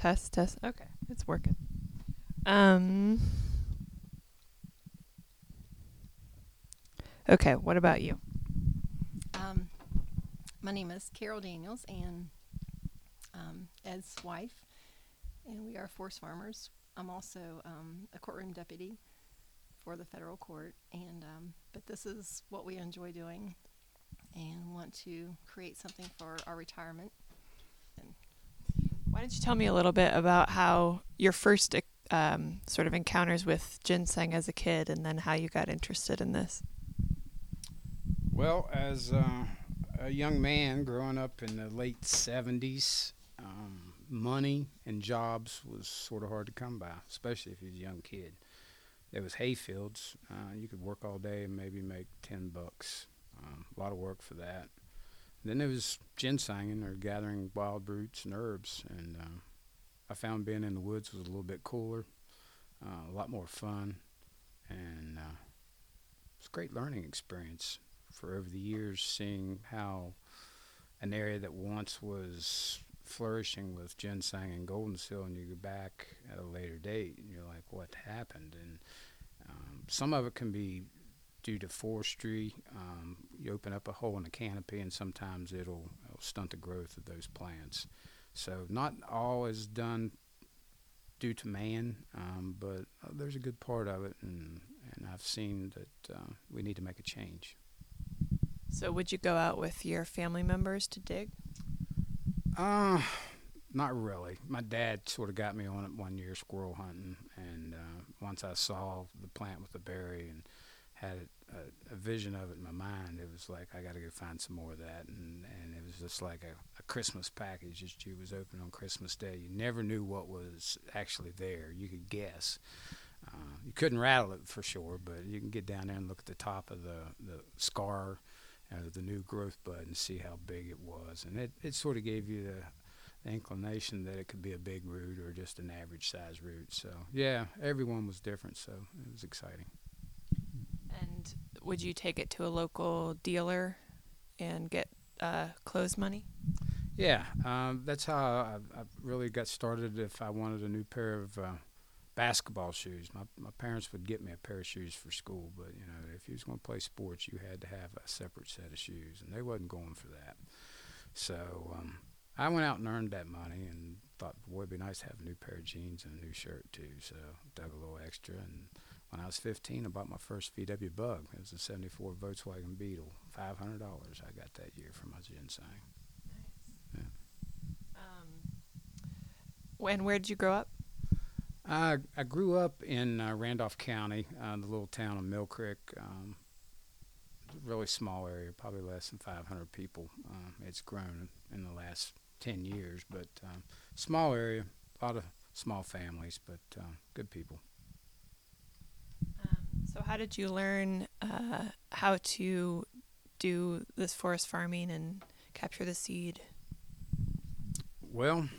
Test, test. Okay, it's working. Um. Okay, what about you? Um, my name is Carol Daniels and Ed's wife, and we are forest farmers. I'm also a courtroom deputy for the federal court, and but this is what we enjoy doing and want to create something for our retirement. And Why don't you tell me a little bit about how your first sort of encounters with ginseng as a kid, and then how you got interested in this? Well, as a young man growing up in the late 70s, money and jobs was sort of hard to come by, especially if you was a young kid. There was hay fields. You could work all day and maybe make $10. A lot of work for that. Then there was ginsenging or gathering wild roots and herbs, and I found being in the woods was a little bit cooler, a lot more fun, and it's a great learning experience for over the years seeing how an area that once was flourishing with ginseng and golden seal, and you go back at a later date and you're like, what happened? And some of it can be due to forestry. You open up a hole in the canopy, and sometimes it'll stunt the growth of those plants. So not all is done due to man, but there's a good part of it, and I've seen that we need to make a change. So, would you go out with your family members to dig? Uh, Not really. My dad sort of got me on it one year squirrel hunting, and once I saw the plant with the berry and had a vision of it in my mind, it was like I got to go find some more of that, and it was just like a Christmas package that you was opening on Christmas Day. You never knew what was actually there. You could guess. You couldn't rattle it for sure, but you can get down there and look at the top of the scar, the new growth bud, and see how big it was, and it sort of gave you the inclination that it could be a big root or just an average size root. So yeah, everyone was different, so it was exciting. And would you take it to a local dealer and get clothes money? Yeah, that's how I really got started. If I wanted a new pair of basketball shoes, my parents would get me a pair of shoes for school, but you know, if you was going to play sports, you had to have a separate set of shoes, and they wasn't going for that. So I went out and earned that money and thought, boy, it'd be nice to have a new pair of jeans and a new shirt too. So dug a little extra, and when I was 15, I bought my first VW Bug. It was a '74 Volkswagen Beetle. $500 I got that year for my ginseng. Yeah. And where did you grow up? I grew up in Randolph County, the little town of Mill Creek. Really small area, probably less than 500 people. It's grown in the last 10 years, but small area, a lot of small families, but good people. So, how did you learn how to do this forest farming and capture the seed? Well,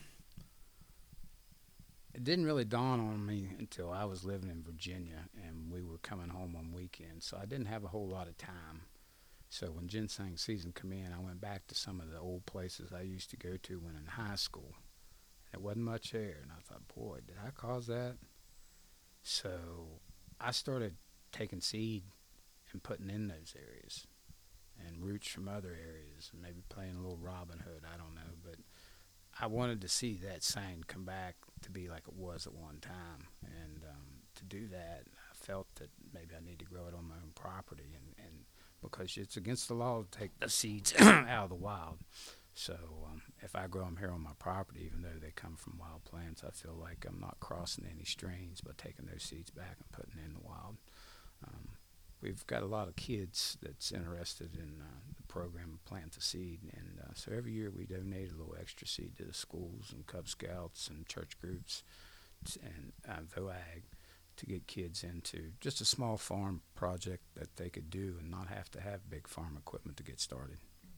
it didn't really dawn on me until I was living in Virginia and we were coming home on weekends, so I didn't have a whole lot of time. So when ginseng season come in, I went back to some of the old places I used to go to when in high school. There wasn't much there, and I thought, boy, did I cause that? So I started taking seed and putting in those areas and roots from other areas and maybe playing a little Robin Hood. I don't know, but I wanted to see that sign come back to be like it was at one time, and to do that, I felt that maybe I need to grow it on my own property, and because it's against the law to take the seeds out of the wild. So if I grow them here on my property, even though they come from wild plants, I feel like I'm not crossing any strains by taking those seeds back and putting in the wild. Um, we've got a lot of kids that's interested in the program Plant the Seed, and so every year we donate a little extra seed to the schools and Cub Scouts and church groups and VOAG to get kids into just a small farm project that they could do and not have to have big farm equipment to get started.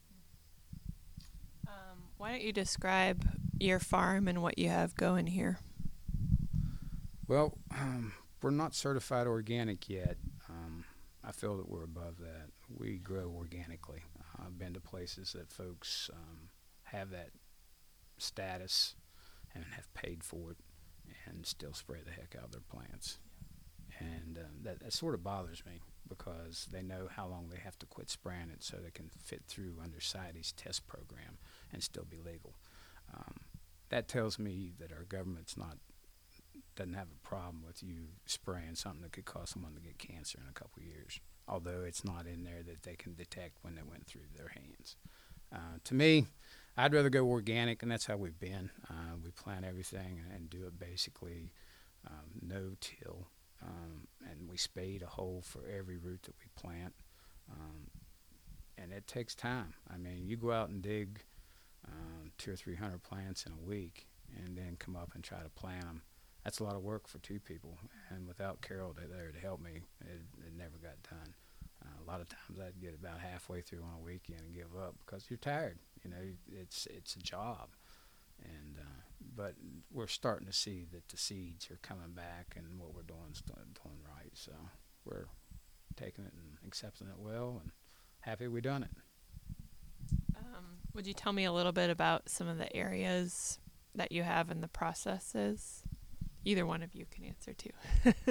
Why don't you describe your farm and what you have going here? Well, we're not certified organic yet. I feel that we're above that. We grow organically. I've been to places that folks have that status, and have paid for it and still spray the heck out of their plants. And that sort of bothers me because they know how long they have to quit spraying it so they can fit through under CITES test program and still be legal. That tells me that our government's not doesn't have a problem with you spraying something that could cause someone to get cancer in a couple of years, although it's not in there that they can detect when it went through their hands. To me, I'd rather go organic, and that's how we've been. We plant everything and do it basically no-till, and we spade a hole for every root that we plant, and it takes time. I mean, you go out and dig 200 or 300 plants in a week and then come up and try to plant them. That's a lot of work for two people, and without Carol there to help me, it never got done. A lot of times I'd get about halfway through on a weekend and give up because you're tired. You know, it's a job, and but we're starting to see that the seeds are coming back, and what we're doing is doing right. So we're taking it and accepting it well, and happy we done it. Would you tell me a little bit about some of the areas that you have in the processes? Either one of you can answer too.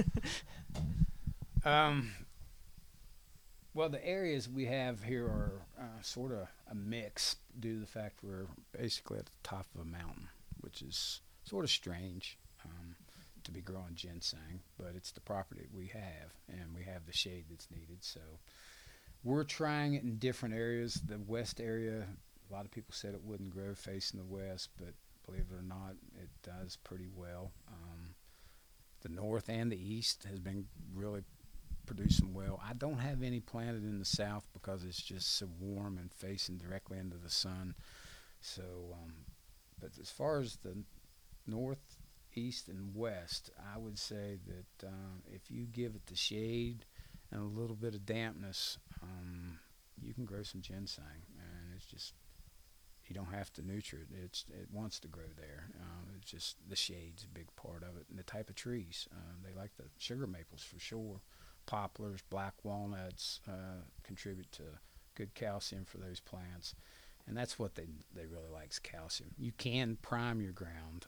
Well, the areas we have here are sort of a mix due to the fact we're basically at the top of a mountain, which is sort of strange to be growing ginseng, but it's the property we have, and we have the shade that's needed. So we're trying it in different areas. The west area, a lot of people said it wouldn't grow facing the west, but believe it or not, it does pretty well. The north and the east has been really producing well. I don't have any planted in the south because it's just so warm and facing directly into the sun. So, but as far as the north, east, and west, I would say that if you give it the shade and a little bit of dampness, you can grow some ginseng, and it's just, you don't have to nurture it. It wants to grow there. It's just the shade's a big part of it, and the type of trees. They like the sugar maples for sure. Poplars, black walnuts contribute to good calcium for those plants, and that's what they really like is calcium. You can prime your ground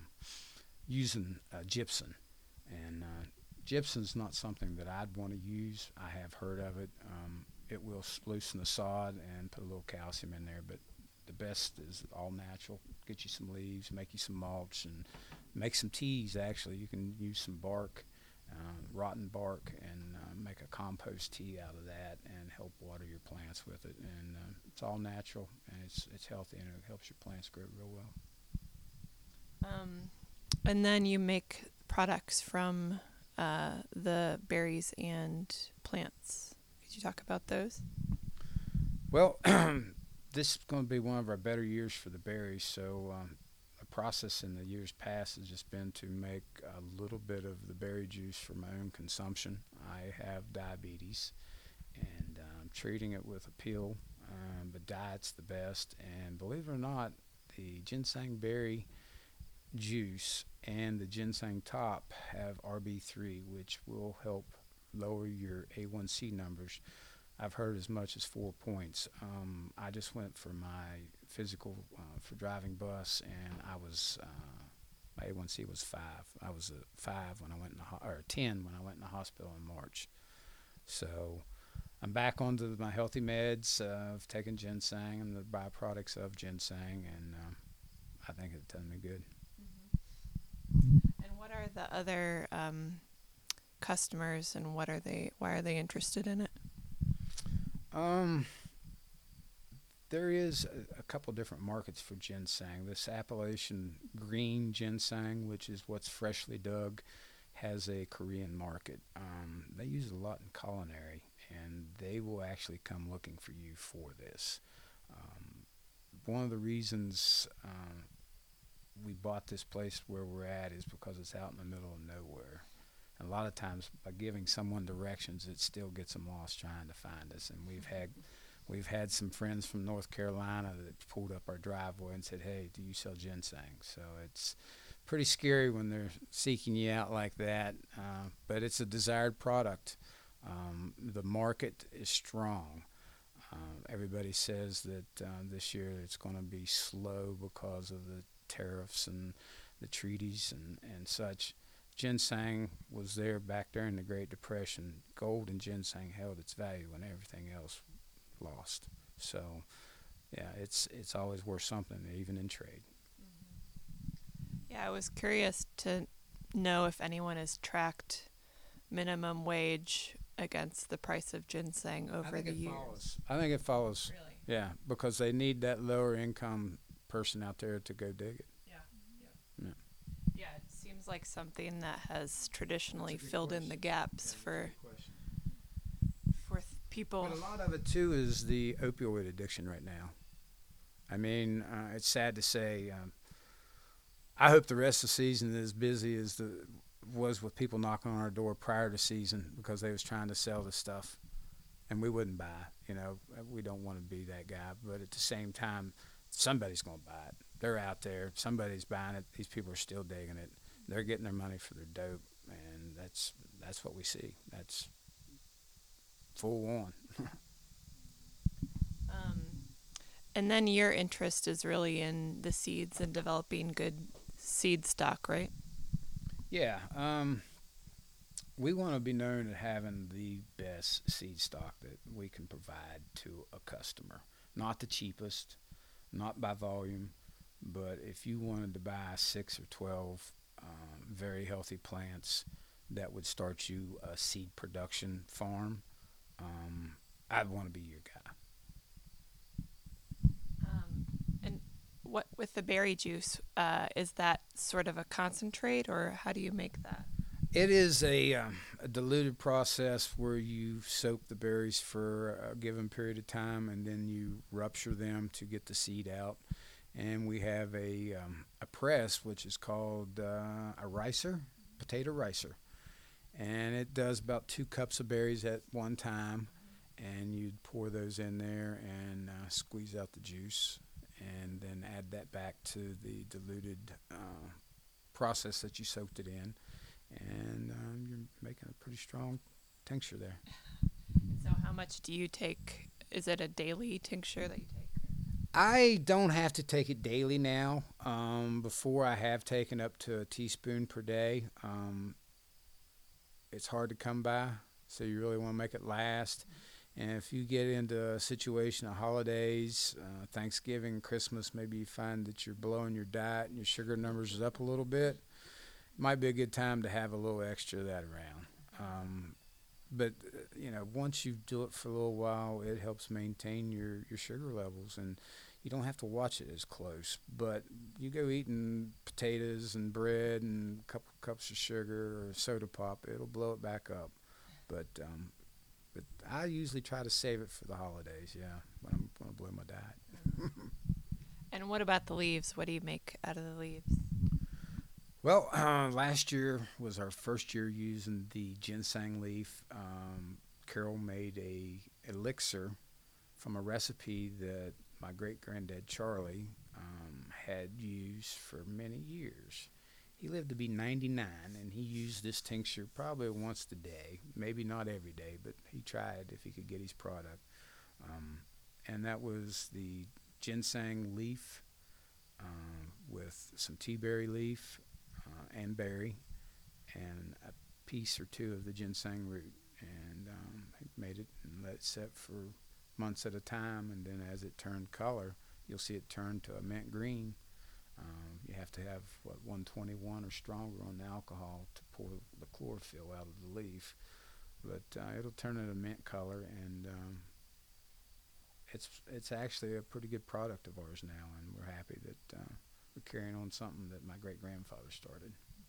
using gypsum, and gypsum's not something that I'd want to use. I have heard of it. It will loosen the sod and put a little calcium in there, but the best is all natural. Get you some leaves, make you some mulch, and make some teas. Actually, you can use some bark, rotten bark, and make a compost tea out of that, and help water your plants with it. And it's all natural, and it's healthy, and it helps your plants grow real well. And then you make products from the berries and plants. Could you talk about those? Well, this is going to be one of our better years for the berries. So the process in the years past has just been to make a little bit of the berry juice for my own consumption. I have diabetes, and I'm treating it with a pill, but diet's the best. And believe it or not, the ginseng berry juice and the ginseng top have RB3, which will help lower your A1C numbers. I've heard as much as 4 points. I just went for my physical for driving bus, and I was my A1C was 5. I was a 5 when I went in or 10 when I went in the hospital in March. So I'm back onto my healthy meds of taking ginseng and the byproducts of ginseng, and I think it's done me good. And what are the other customers, and why are they interested in it? There is a couple different markets for ginseng. This Appalachian green ginseng, which is what's freshly dug, has a Korean market. They use it a lot in culinary, and they will actually come looking for you for this. One of the reasons we bought this place where we're at is because it's out in the middle of nowhere. And a lot of times, by giving someone directions, it still gets them lost trying to find us. And we've had some friends from North Carolina that pulled up our driveway and said, "Hey, do you sell ginseng?" So it's pretty scary when they're seeking you out like that, but it's a desired product. The market is strong. Everybody says that this year it's going to be slow because of the tariffs and the treaties and such. Ginseng was there back during the Great Depression. Gold and ginseng held its value when everything else lost. So yeah, it's always worth something, even in trade. Yeah, I was curious to know if anyone has tracked minimum wage against the price of ginseng over the years. I think it follows. Really? Yeah, because they need that lower income person out there to go dig it. Yeah. Yeah. Yeah, it seems like something that has traditionally That's a good filled in the question. gaps for people. But a lot of it too is the opioid addiction right now. I mean, it's sad to say. I hope the rest of the season is as busy as the was with people knocking on our door prior to season because they was trying to sell the stuff, and we wouldn't buy. You know, we don't want to be that guy. But at the same time, somebody's going to buy it. They're out there. Somebody's buying it. These people are still digging it. They're getting their money for their dope, and that's what we see. That's full on. And then your interest is really in the seeds and developing good seed stock, right? Yeah, we want to be known as having the best seed stock that we can provide to a customer. Not the cheapest, not by volume, but if you wanted to buy 6 or 12 very healthy plants that would start you a seed production farm, I'd want to be your guy. And what with the berry juice, is that sort of a concentrate, or how do you make that? It is a diluted process where you soak the berries for a given period of time and then you rupture them to get the seed out. And we have a press which is called a ricer, potato ricer. And it does about 2 cups of berries at one time. And you'd pour those in there and squeeze out the juice and then add that back to the diluted process that you soaked it in. And you're making a pretty strong tincture there. So how much do you take? Is it a daily tincture that you take? I don't have to take it daily now. Before I have taken up to a teaspoon per day. It's hard to come by, so you really want to make it last. And if you get into a situation of holidays, Thanksgiving, Christmas, maybe you find that you're blowing your diet and your sugar numbers is up a little bit, it might be a good time to have a little extra of that around. But once you do it for a little while, it helps maintain your sugar levels, and you don't have to watch it as close. But you go eating potatoes and bread and a couple cups of sugar or soda pop, it'll blow it back up. But I usually try to save it for the holidays, when I'm going to blow my diet. And what about the leaves? What do you make out of the leaves? Well, last year was our first year using the ginseng leaf. Carol made a elixir from a recipe that my great-granddad Charlie had used for many years. He lived to be 99, and he used this tincture probably once a day, maybe not every day, but he tried if he could get his product. And that was the ginseng leaf with some tea berry leaf and berry and a piece or two of the ginseng root. And he made it and let it set for months at a time, and then as it turned color, you'll see it turn to a mint green. You have to have 121 or stronger on the alcohol to pour the chlorophyll out of the leaf, but it'll turn it a mint color, and it's actually a pretty good product of ours now, and we're happy that we're carrying on something that my great grandfather started.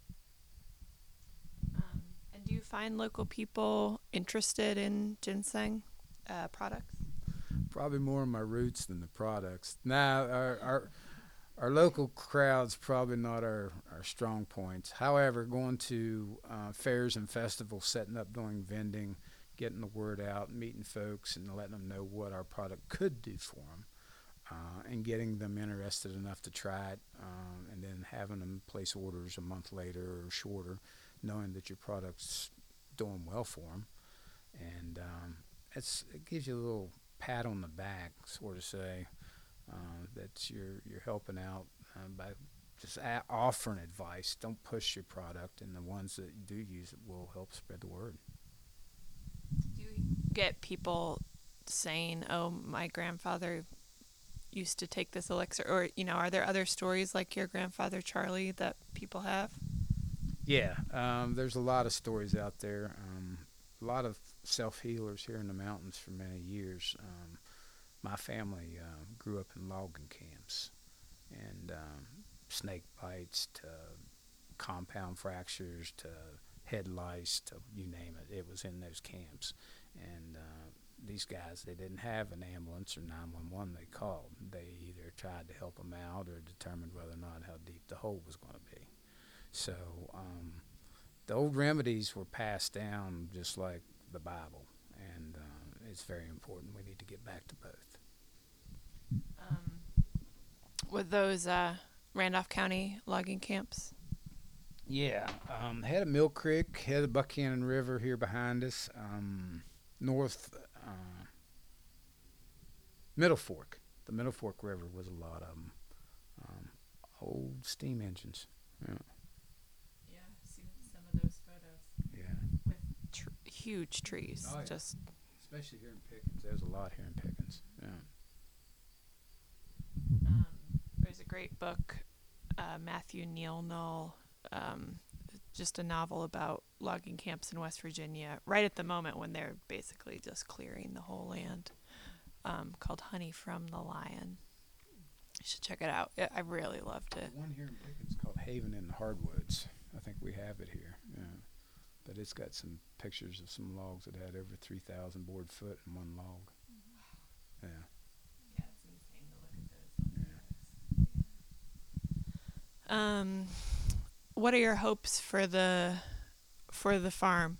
And do you find local people interested in ginseng products? Probably more of my roots than the products. Now, our local crowd's probably not our strong points. However, going to fairs and festivals, setting up, doing vending, getting the word out, meeting folks, and letting them know what our product could do for them, and getting them interested enough to try it, and then having them place orders a month later or shorter, knowing that your product's doing well for them. And it gives you a little pat on the back, sort of say, that you're helping out by just offering advice. Don't push your product, and the ones that do use it will help spread the word. Do you get people saying, "Oh, my grandfather used to take this elixir," or are there other stories like your grandfather Charlie that people have? Yeah, there's a lot of stories out there. A lot of self healers here in the mountains for many years. My family grew up in logging camps, and snake bites to compound fractures to head lice to you name it. It was in those camps, and these guys, they didn't have an ambulance or 911 they called. They either tried to help them out or determined whether or not how deep the hole was going to be. So the old remedies were passed down just like the Bible, and it's very important. We need to get back to both. With those Randolph County logging camps? Yeah, head of Mill Creek, head of Buchanan River here behind us, north Middle Fork. The Middle Fork River was a lot of them. Old steam engines. Yeah. Yeah, I've seen some of those photos. Yeah. With huge trees. Oh, yeah. Just Especially here in Pickens. There's a lot here in Pickens. Yeah. there's a great book, Matthew Neal Null, just a novel about logging camps in West Virginia, right at the moment when they're basically just clearing the whole land, called Honey from the Lion. You should check it out. I really loved it. One here in Pickens called Haven in the Hardwoods. I think we have it here. Yeah. But it's got some pictures of some logs that had over 3,000 board foot in one log. Yeah. Yeah, it's insane to look at those. What are your hopes for the farm?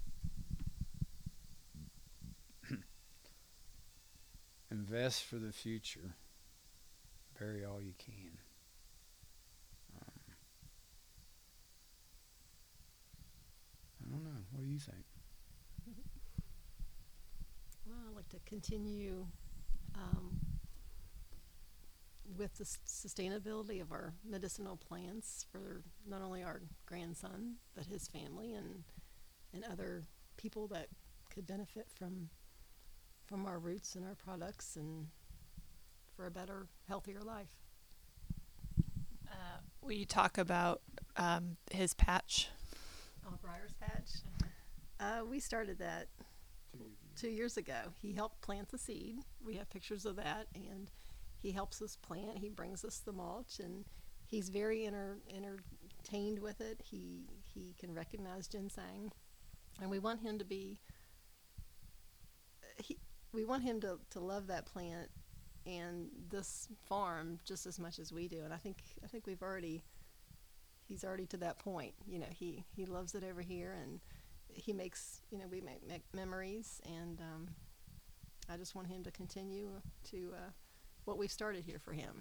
Invest for the future. Bury all you can. I don't know. What do you think? Well, I'd like to continue with the sustainability of our medicinal plants for not only our grandson, but his family and other people that could benefit from our roots and our products and for a better, healthier life. Will you talk about his patch? Briar's Patch. We started that 2 years ago. He helped plant the seed. We have pictures of that, and he helps us plant. He brings us the mulch, and he's very entertained with it. He can recognize ginseng, and we want him to be. We want him to love that plant and this farm just as much as we do. And I think he's already to that point. He loves it over here, and he makes we make memories, and I just want him to continue to what we've started here for him.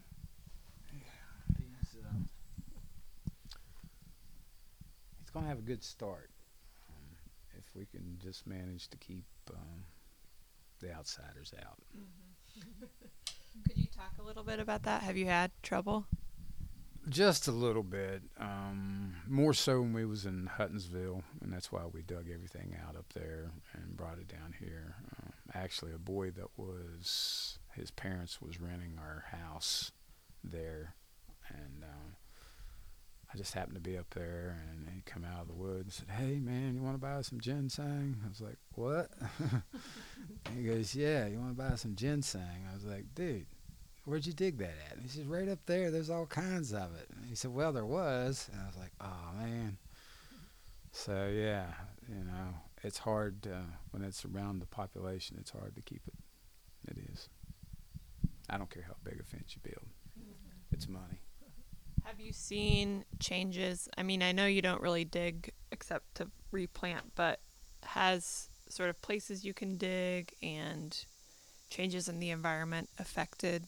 He's going to have a good start if we can just manage to keep the outsiders out. Mm-hmm. Could you talk a little bit about that? Have you had trouble? Just a little bit. More so when we was in Huttonsville, and that's why we dug everything out up there and brought it down here. Actually, a boy that was his parents was renting our house there, and I just happened to be up there, and he come out of the woods and said, "Hey man, you want to buy some ginseng?" I was like, "What?" And he goes, "Yeah, you want to buy some ginseng?" I was like, "Dude, where'd you dig that at?" And he said, "Right up there. There's all kinds of it." And he said, "Well, there was." And I was like, "Oh man." So yeah, it's hard when it's around the population. It's hard to keep it. It is. I don't care how big a fence you build. It's money. Have you seen changes? I mean, I know you don't really dig except to replant, but has sort of places you can dig and changes in the environment affected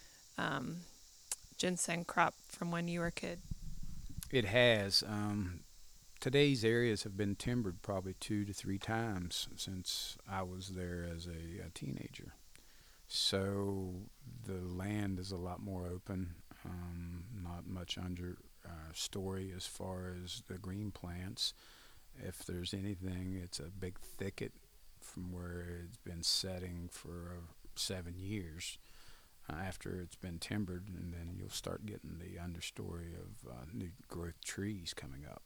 ginseng crop from when you were a kid? It has. Today's areas have been timbered probably 2 to 3 times since I was there as a teenager. So the land is a lot more open, not much under story as far as the green plants. If there's anything, it's a big thicket from where it's been setting for 7 years after it's been timbered, and then you'll start getting the understory of new growth trees coming up.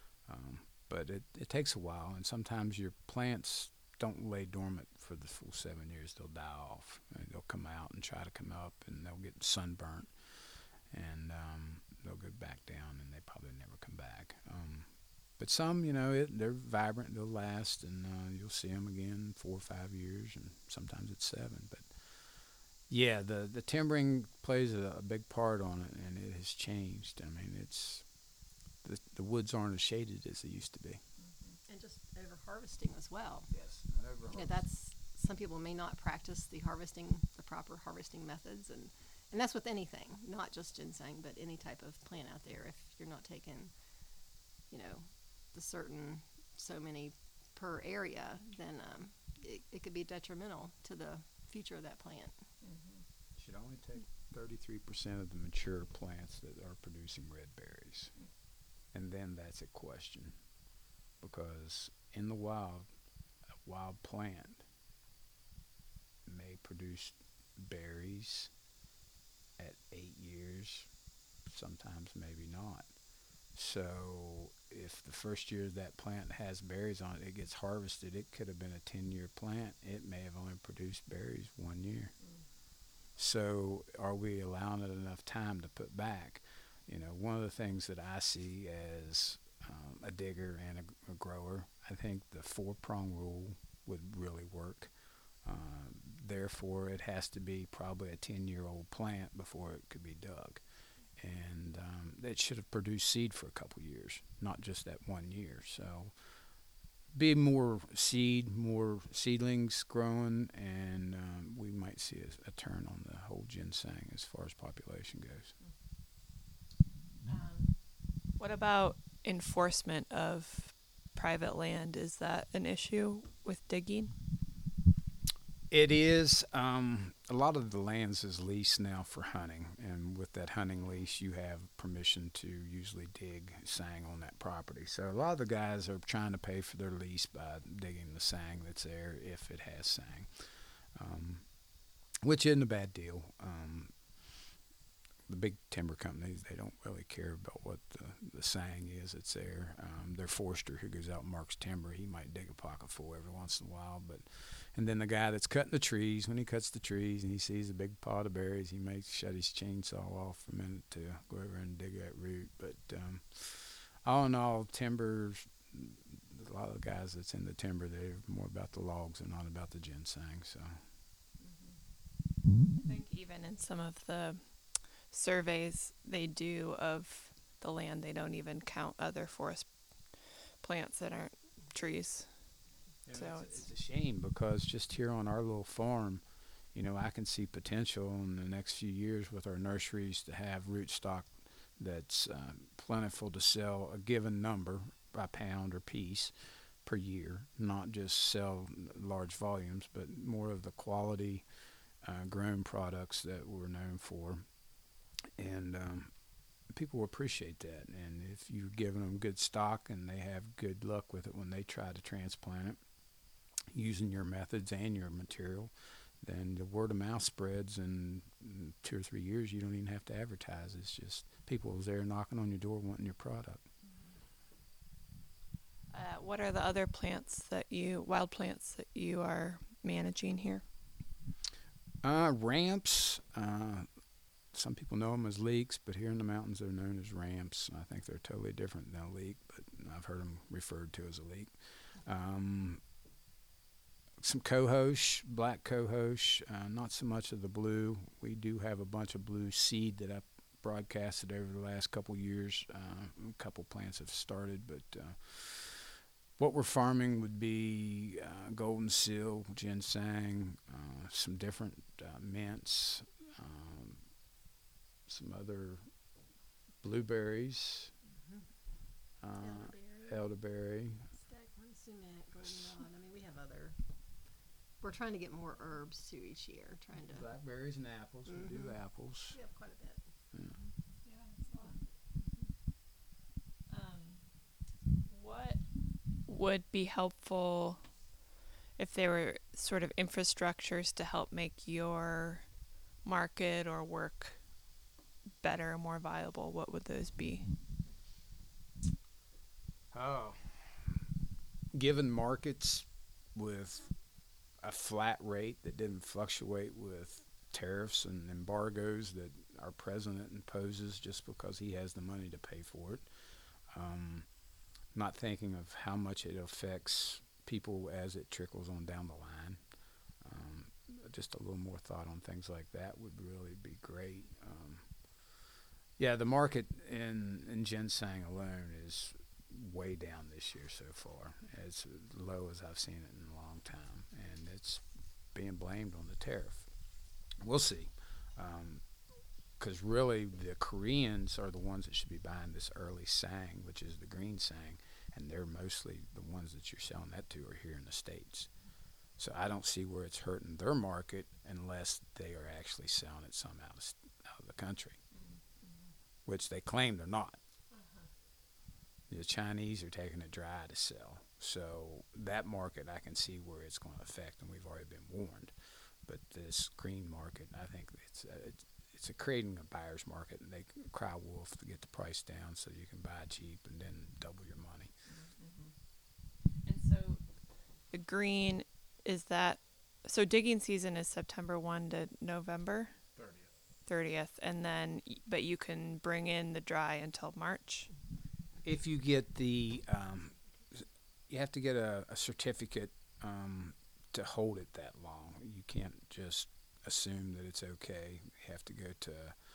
But it takes a while, and sometimes your plants don't lay dormant for the full 7 years. They'll die off. And they'll come out and try to come up, and they'll get sunburnt, and they'll go back down, and they probably never come back. But some, they're vibrant. They'll last, and you'll see them again in 4 or 5 years, and sometimes it's 7. But yeah, the timbering plays a big part on it, and it has changed. I mean, it's the woods aren't as shaded as they used to be. And just over harvesting as well. Yes, That's some people may not practice the proper harvesting methods, and that's with anything, not just ginseng, but any type of plant out there. If you're not taking, the certain so many per area, then it could be detrimental to the future of that plant. Should only take 33% of the mature plants that are producing red berries, and then that's a question, because in the wild, a wild plant may produce berries at 8 years, sometimes maybe not. So if the first year that plant has berries on it, it gets harvested, it could have been a 10-year plant. It may have only produced berries 1 year. So are we allowing it enough time to put back? One of the things that I see as a digger and a grower, I think the 4-prong rule would really work. Therefore, it has to be probably a 10-year-old plant before it could be dug. And it should have produced seed for a couple years, not just that 1 year. So be more seed, more seedlings growing, and we might see a turn on the whole ginseng as far as population goes. What about enforcement of private land? Is that an issue with digging? It is. A lot of the lands is leased now for hunting, and with that hunting lease, you have permission to usually dig sang on that property. So a lot of the guys are trying to pay for their lease by digging the sang that's there if it has sang, which isn't a bad deal. The big timber companies, they don't really care about what the sang is that's there. Their forester who goes out and marks timber, he might dig a pocket full every once in a while, and then the guy that's cutting the trees, when he cuts the trees and he sees a big pot of berries, he may shut his chainsaw off for a minute to go over and dig that root. But all in all, timber, a lot of the guys that's in the timber, they're more about the logs and not about the ginseng. So I think even in some of the surveys they do of the land, they don't even count other forest plants that aren't trees. So it's a shame, because just here on our little farm, I can see potential in the next few years with our nurseries to have rootstock that's plentiful to sell a given number by pound or piece per year, not just sell large volumes, but more of the quality grown products that we're known for. And people will appreciate that. And if you're giving them good stock and they have good luck with it when they try to transplant it, using your methods and your material, then the word of mouth spreads, and in 2 or 3 years you don't even have to advertise. It's just people there knocking on your door wanting your product. What are the other wild plants that you are managing here? Ramps. Some people know them as leeks, but here in the mountains they're known as ramps. I think they're totally different than a leek, but I've heard them referred to as a leek. Some cohosh, black cohosh, not so much of the blue. We do have a bunch of blue seed that I've broadcasted over the last couple years. A couple plants have started, but what we're farming would be golden seal, ginseng, some different mints, some other blueberries, elderberry. Staghorn sumac, golden rod. I mean, we have other We're trying to get more herbs too each year. Trying to. Blackberries and apples. We do Mhm. apples. We have quite a bit. Yeah, that's a lot. What would be helpful if there were sort of infrastructures to help make your market or work better, more viable? What would those be? Oh, given markets with a flat rate that didn't fluctuate with tariffs and embargoes that our president imposes just because he has the money to pay for it. Not thinking of how much it affects people as it trickles on down the line. Um, just a little more thought on things like that would really be great. Yeah, the market in ginseng alone is way down this year so far. It's low as I've seen it in a long time, and it's being blamed on the tariff. We'll see. Because really, the Koreans are the ones that should be buying this early sang, which is the green sang, and they're mostly the ones that you're selling that to are here in the States. So I don't see where it's hurting their market unless they are actually selling it some out of the country, which they claim they're not. The Chinese are taking it dry to sell. So that market I can see where it's going to affect, and we've already been warned. But this green market, I think it's creating a buyer's market, and they cry wolf to get the price down so you can buy cheap and then double your money. And so the green is that, so digging season is September 1 to November 30th, and then but you can bring in the dry until March. If you get you have to get a certificate to hold it that long. You can't just assume that it's okay. You have to go to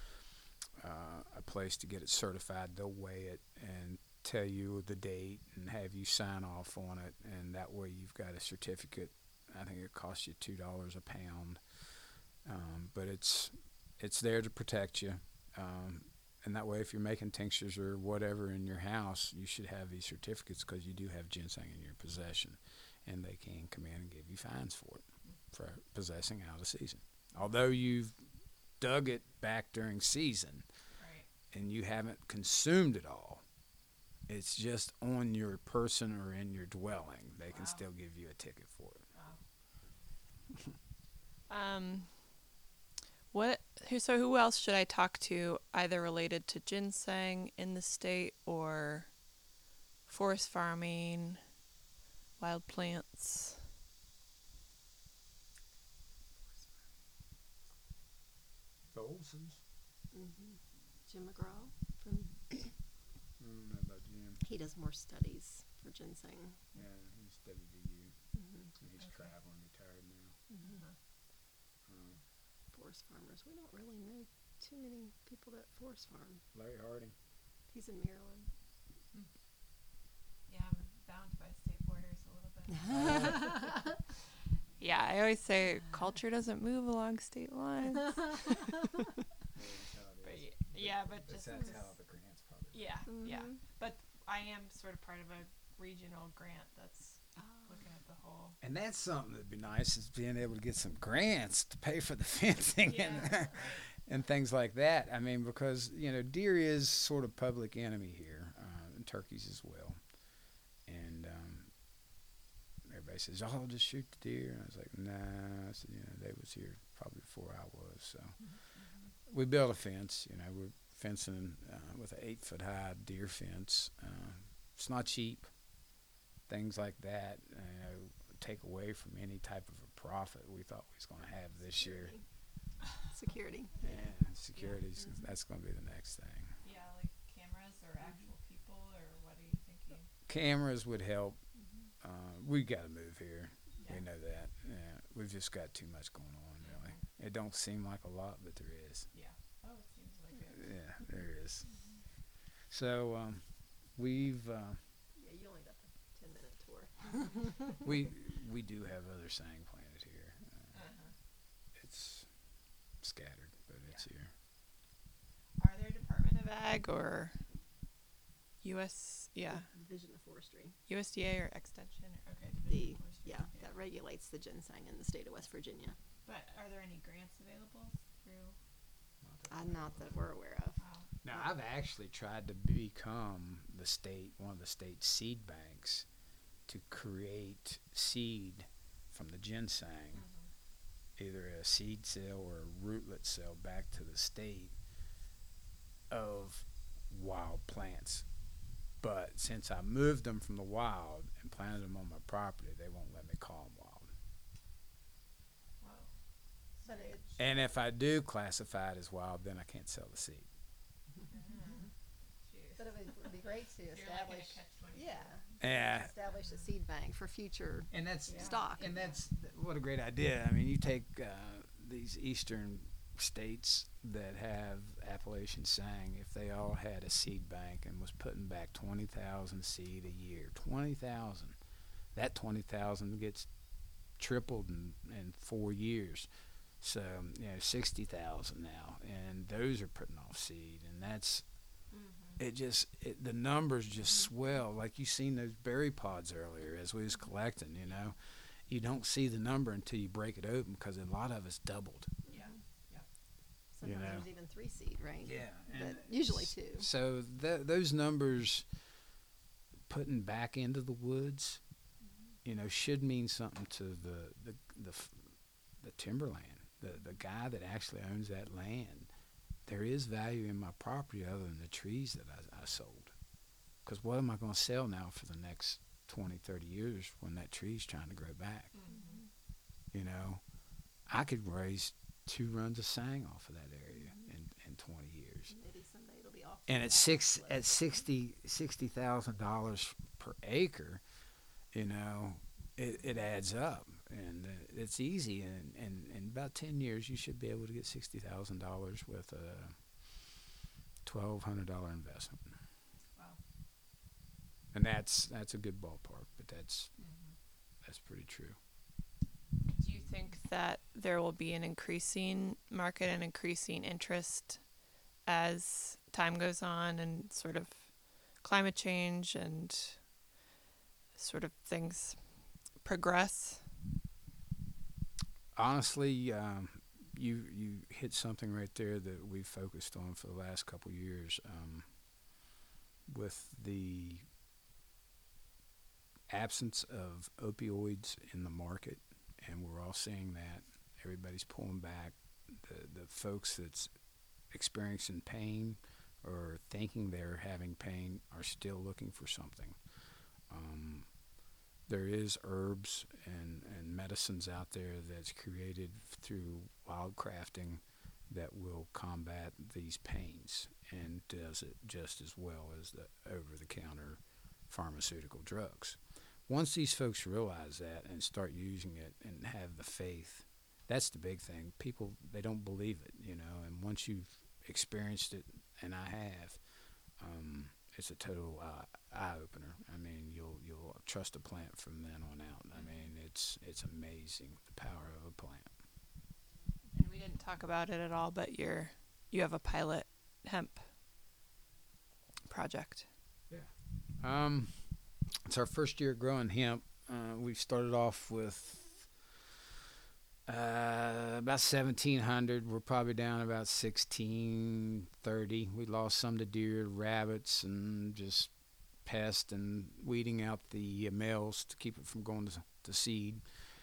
a place to get it certified. They'll weigh it and tell you the date and have you sign off on it, and that way you've got a certificate. I think it costs you $2 a pound, but it's there to protect you. And that way, if you're making tinctures or whatever in your house, you should have these certificates because you do have ginseng in your possession, and they can come in and give you fines for it, for possessing out of season. Although you've dug it back during season, Right. and you haven't consumed it all, it's just on your person or in your dwelling. They can Wow. still give you a ticket for it. Wow. Who else should I talk to, either related to ginseng in the state or forest farming, wild plants? The Olsons? Jim McGraw from I don't know about Jim. he does more studies for ginseng. Yeah, he's WVU. He's Okay. traveling, retired now. Forest farmers. We don't really know too many people that forest farm. Larry Harding. He's in Maryland. Yeah, I'm bound by state borders a little bit. Yeah, I always say culture doesn't move along state lines. That's how it But is. but That's just how the grants probably. yeah, yeah. Mhm. But I am sort of part of a regional grant that's looking at the whole. And that's something that'd be nice is being able to get some grants to pay for the fencing Right. and things like that. I mean, because deer is sort of public enemy here, and turkeys as well. And everybody says, "Oh, just shoot the deer." And I was like, "Nah." I said, they was here probably before I was. So we built a fence. We're fencing with an 8-foot high deer fence. It's not cheap. Things like that, take away from any type of a profit we thought we was going to have this year. Security. Yeah, security's that's going to be the next thing. Yeah, like cameras or actual people, or what are you thinking? Cameras would help. We got to move here. Yeah. We know that. Yeah, we've just got too much going on. Really, it don't seem like a lot, but there is. Yeah. Oh, it seems like it. Yeah, there is. So we've Yeah, you only got the 10-minute tour. we do have other sang planted here. Uh-huh. It's scattered, but it's here. Are there Department of Ag or U.S. Yeah, Division of Forestry. USDA or Extension? Or, okay, The Division of Forestry. Yeah, that regulates the ginseng in the state of West Virginia. But are there any grants available through? Not that we're aware of. Wow. Now, I've actually tried to become one of the state seed banks to create seed from the ginseng, either a seed sale or a rootlet sale back to the state of wild plants. But since I moved them from the wild and planted them on my property, they won't let me call them wild. Wow. But it, And if I do classify it as wild, then I can't sell the seed. Jeez. but it would be great to You're like in a establish, catch-22. yeah, Yeah, establish a seed bank for future and that's stock. and that's what a great idea. I mean, you take these eastern states that have Appalachian sang, if they all had a seed bank and was putting back 20,000 seed a year, 20,000, that 20,000 gets tripled in 4 years. So 60,000 now, and those are putting off seed, and that's the numbers just swell. Like you seen those berry pods earlier as we was collecting. You don't see the number until you break it open because a lot of it's doubled. Yeah. Sometimes know. there's even 3 seed, right? Yeah, But usually 2. So those numbers putting back into the woods, should mean something to the timberland, the guy that actually owns that land. There is value in my property other than the trees that I sold. Because what am I going to sell now for the next 20, 30 years when that tree's trying to grow back? I could raise 2 runs of sang off of that area in 20 years. Maybe someday it'll be off. And at $60,000 per acre, it adds up, and it's easy. And in about 10 years, you should be able to get $60,000 with a $1,200 investment. Wow. And that's a good ballpark, but that's pretty true. Do you think that there will be an increasing market and increasing interest as time goes on and sort of climate change and sort of things progress? Honestly, you hit something right there that we've focused on for the last couple of years. With the absence of opioids in the market, and we're all seeing that everybody's pulling back. The folks that's experiencing pain or thinking they're having pain are still looking for something. There is herbs and medicines out there that's created through wild crafting that will combat these pains and does it just as well as the over-the-counter pharmaceutical drugs. Once these folks realize that and start using it and have the faith, that's the big thing. People, they don't believe it, and once you've experienced it, and I have, it's a total eye-opener. I mean, you'll trust a plant from then on out. I mean, it's amazing, the power of a plant. And we didn't talk about it at all, but you have a pilot hemp project. It's our first year growing hemp. We've started off with about 1,700. We're probably down about 1,630. We lost some to deer, rabbits, and just pest and weeding out the males to keep it from going to seed.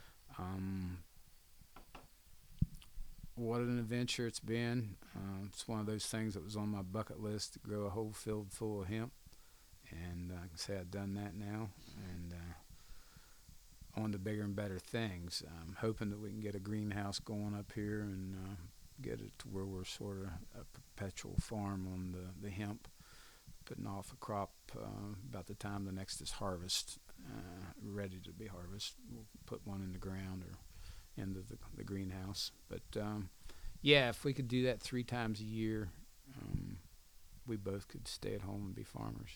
What an adventure it's been. It's one of those things that was on my bucket list to grow a whole field full of hemp. And I can say I've done that now, and on to bigger and better things. I'm hoping that we can get a greenhouse going up here and get it to where we're sort of a perpetual farm on the hemp, putting off a crop about the time the next is harvest, ready to be harvested. We'll put one in the ground or into the greenhouse. But if we could do that 3 times a year, we both could stay at home and be farmers.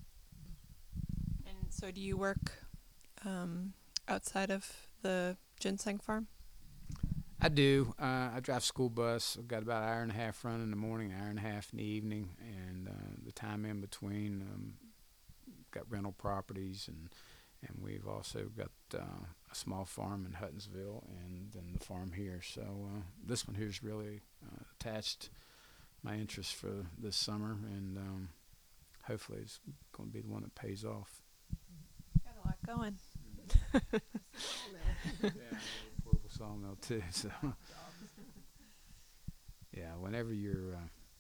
And so do you work outside of the ginseng farm? I do. I drive school bus. I've got about an hour and a half run in the morning, an hour and a half in the evening, and the time in between, got rental properties And we've also got a small farm in Huttonsville, and then the farm here. So this one here's really attached my interest for this summer, and hopefully it's going to be the one that pays off. Got a lot going. Yeah, a portable sawmill too. So yeah, whenever you're,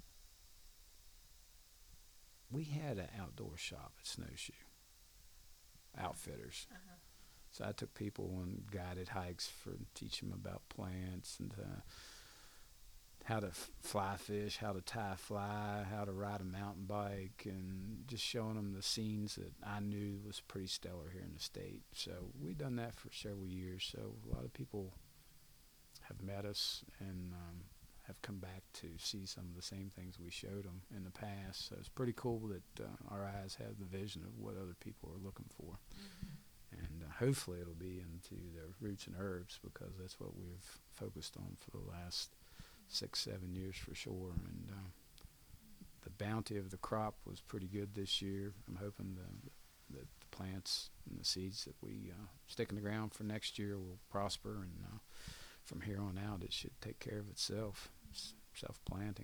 we had an outdoor shop at Snowshoe Outfitters. So I took people on guided hikes for teach them about plants and how to fly fish, how to tie fly, how to ride a mountain bike, and just showing them the scenes that I knew was pretty stellar here in the state. So we've done that for several years. So a lot of people have met us and have come back to see some of the same things we showed them in the past. So it's pretty cool that our eyes have the vision of what other people are looking for. And hopefully it'll be into the roots and herbs, because that's what we've focused on for the last 6-7 years for sure. And the bounty of the crop was pretty good this year. I'm hoping that the plants and the seeds that we stick in the ground for next year will prosper, and from here on out it should take care of itself, self-planting.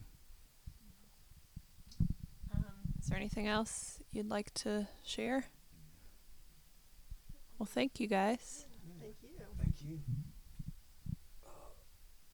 Is there anything else you'd like to share? Well, thank you guys.